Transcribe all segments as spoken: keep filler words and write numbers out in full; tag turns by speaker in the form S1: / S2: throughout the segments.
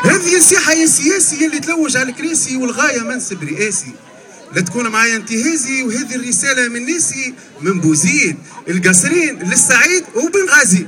S1: هذه نصيحة يا سياسي اللي تلوج على الكراسي والغاية منصب رئاسي، لا تكون معايا انتهازي. وهذه الرسالة من ناسي من بوزيد القصرين للسعيد وبنغازي.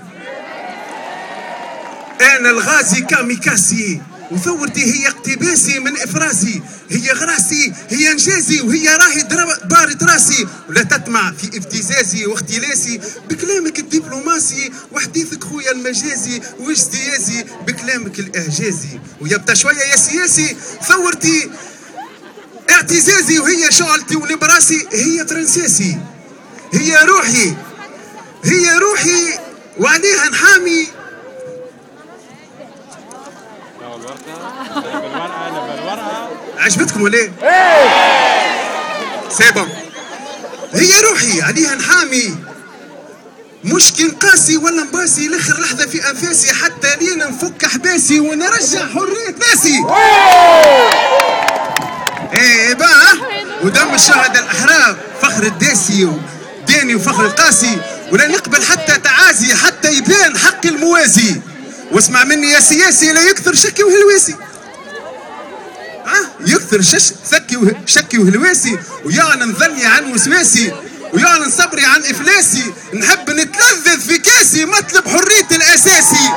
S1: أنا الغازي كاميكاسي وثورتي هي اقتباسي من إفرازي، هي غراسي هي انجازي وهي راهي بارد راسي، ولا تطمع في ابتزازي واختلاسي بكلامك الدبلوماسي وحديثك خويا المجازي واجتيازي بكلامك الاعجازي. ويبدا شويه يا سياسي ثورتي اعتزازي وهي شعلتي ونبراسي، هي ترنساسي هي روحي هي روحي وعليها نحامي. عجبتكم ولا ايه؟ سيبهم. هي روحي عليها نحامي، مشكل قاسي ولا مباسي لاخر لحظه في انفاسي، حتى لين نفك احباسي ونرجع حريه ناسي. ايه بقى ودم الشهداء الاحرار فخر الداسي وداني وفخر القاسي، ولا نقبل حتى تعازي حتى يبان حق الموازي. واسمع مني يا سياسي لا يكثر شكي وهلواسي، يكثر شش ثكي وشكي وهلواسي، ويعلن ظني عن وسواسي ويعلن صبري عن افلاسي. نحب نتلذذ في كاسي مطلب حريتي الاساسي.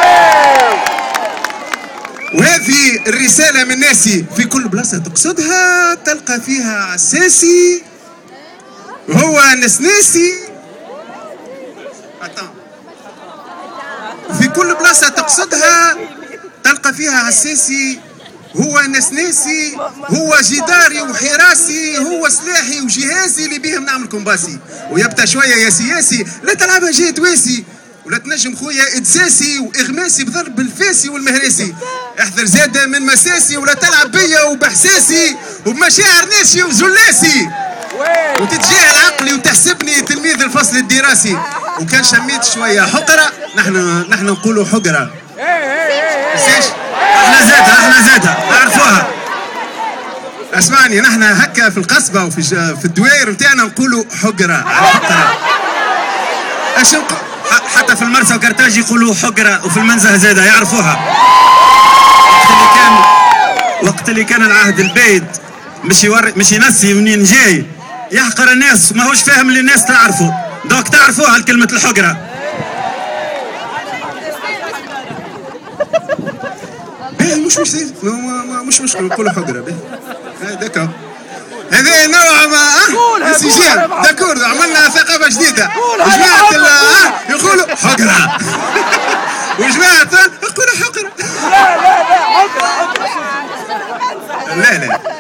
S1: وهذه الرساله من ناسي، في كل بلاصه تقصدها تلقى فيها عساسي وهو نسناسي. في كل بلاصه تقصدها تلقى فيها عساسي، هو نسناسي هو جداري وحراسي، هو سلاحي وجهازي اللي بيهم نعمل كومباسي. ويبدا شويه يا سياسي لا تلعبها جهد واسي، ولا تنجم خويا ادساسي واغماسي بضرب الفاسي والمهراسي. احذر زاده من مساسي ولا تلعب بيا وبحساسي وبمشاعر ناسي وزلاسي، وتتجاهل عقلي وتحسبني تلميذ الفصل الدراسي. وكان شميت شويه حقره، نحن نحن نقولوا حقره. احنا زادها احنا زادها نعرفوها. اسمعني، نحن هكا في القصبه وفي في الدوائر نتاعنا نقولوا حقره على حقره. اش حتى في المرسى وكرتاج يقولوا حقره، وفي المنزه زادها يعرفوها. وقت اللي كان وقت اللي كان العهد البيد مش يور مش ينسي منين جاي يحقر الناس، ماهوش فاهم اللي الناس تعرفوا، دوك تعرفوها الكلمه الحقره. مش مش مش مشكلة نقولوا حقرة به. هذاك هذا نوع ما انسجام داكور، عملنا ثقافة جديدة. وجماعة يقولوا حقرة وجماعة يقولوا حقرة. لا لا لا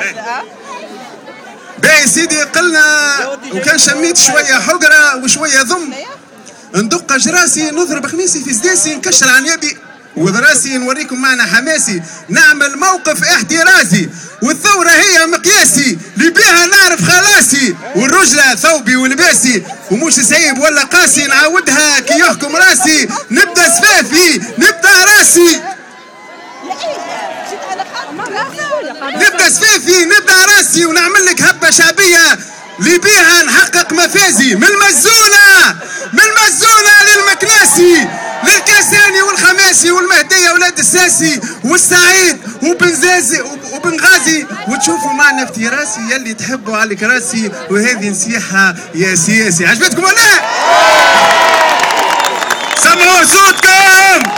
S1: باهي سيدي، قلنا وكان شميت شوية حقرة وشوية ضم، ندق جراسي نضرب خميسي في سداسي نكشر عن يبي وذراسي نوريكم معنا حماسي، نعمل موقف احترازي، والثورة هي مقياسي اللي بيها نعرف خلاصي، والرجلة ثوبي ولباسي ومش سعيب ولا قاسي، نعاودها كي يحكم راسي، نبدا سفافي نبدا راسي نبدا سفافي نبدا راسي، ونعمل لك هبة شعبية اللي بيها نحقق مفازي، من المزونة من المزونة للمكناسي، للكاساني والخماسي والمهدية ولاد الساسي والسعيد وبنزازي وبنغازي. وتشوفوا معنا في تيراسي يلي تحبوا على كراسي. وهذه نصيحة يا سياسي. عجبتكم ولا لا؟ سمعوا صوتكم.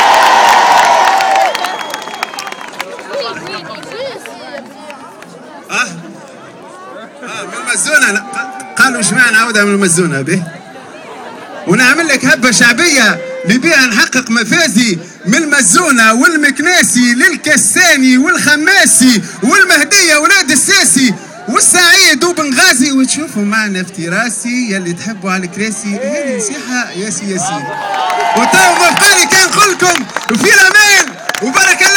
S1: اه اه من المزونة، قالوا جماعة نعاودها من المزونة به، ونعمل لك هبة شعبية اللي بيها نحقق مفازي، من المزونة والمكناسي للكساني والخماسي والمهدية ولاد الساسي والسعيد وبنغازي. وتشوفوا معنا في تيراسي يلي تحبوا على الكراسي. هذه نصيحة يا سياسي. وتو مفقاري كان نقول لكم في الامان وبركة